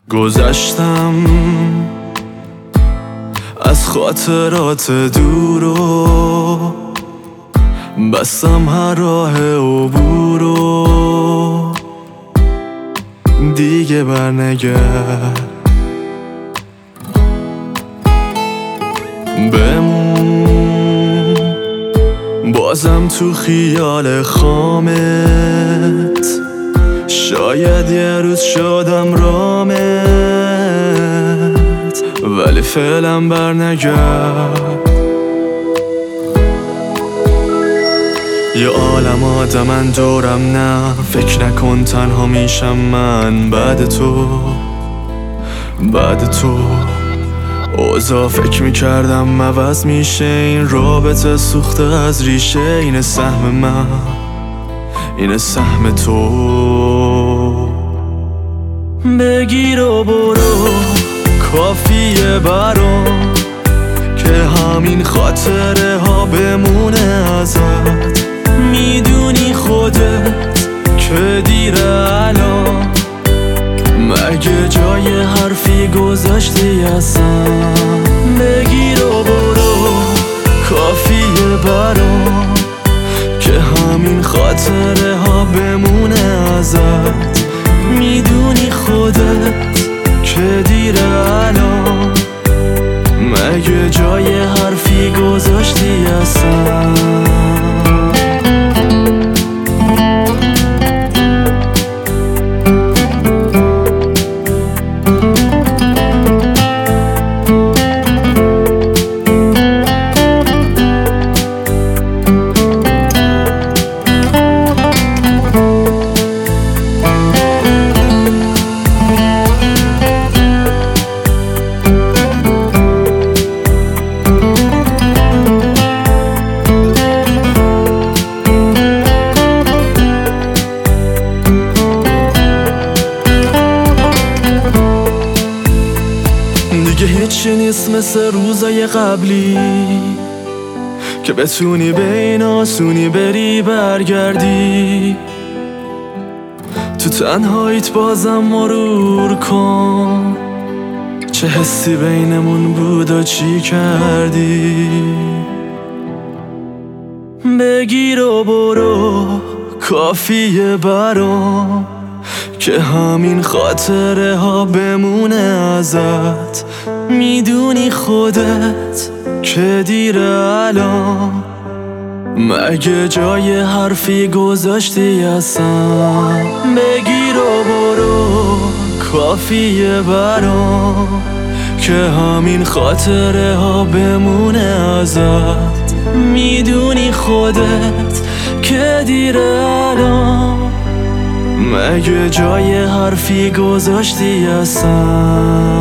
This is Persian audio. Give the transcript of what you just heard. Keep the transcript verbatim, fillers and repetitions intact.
گذشتم از خاطرات دورو، بستم هر راه عبورو، دیگه برنگرد. بمون بازم تو خیال خامت، شاید یه روز شدم رامت، ولی فعلا برنگرد. یه عالم آدمن دورم، نه فکر نکن تنها میشم من بعد تو. بعد تو اوضاع فکر میکردم عوض میشه، این رابطه سوخته از ریشه. اینه سهم من، اینه سهم تو. بگیر و برو کافیه برام که همین خاطره ها بمونه ازت. میدونی خودت که دیره الان، مگه جای حرفی گذاشتی اصلا؟ بگیر و برو کافیه برام که همین خاطره ها بمونه ازت. میدونی خودت که دیره الان، مگه جای حرفی گذاشتی اصلا؟ دیگه هیچی نیست مثل روزای قبلی که بتونی به این آسونی بری برگردی. تو تنهاییت بازم مرور کن چه حسی بینمون بود و چی کردی. بگیر و برو کافیه برام که همین خاطره ها بمونه ازت. میدونی خودت که دیره الان، مگه جای حرفی گذاشتی اصلا؟ بگیر و برو کافیه برام که همین خاطره ها بمونه ازت. میدونی خودت که دیره الان، مگه جای حرفی گذاشتی اصلا؟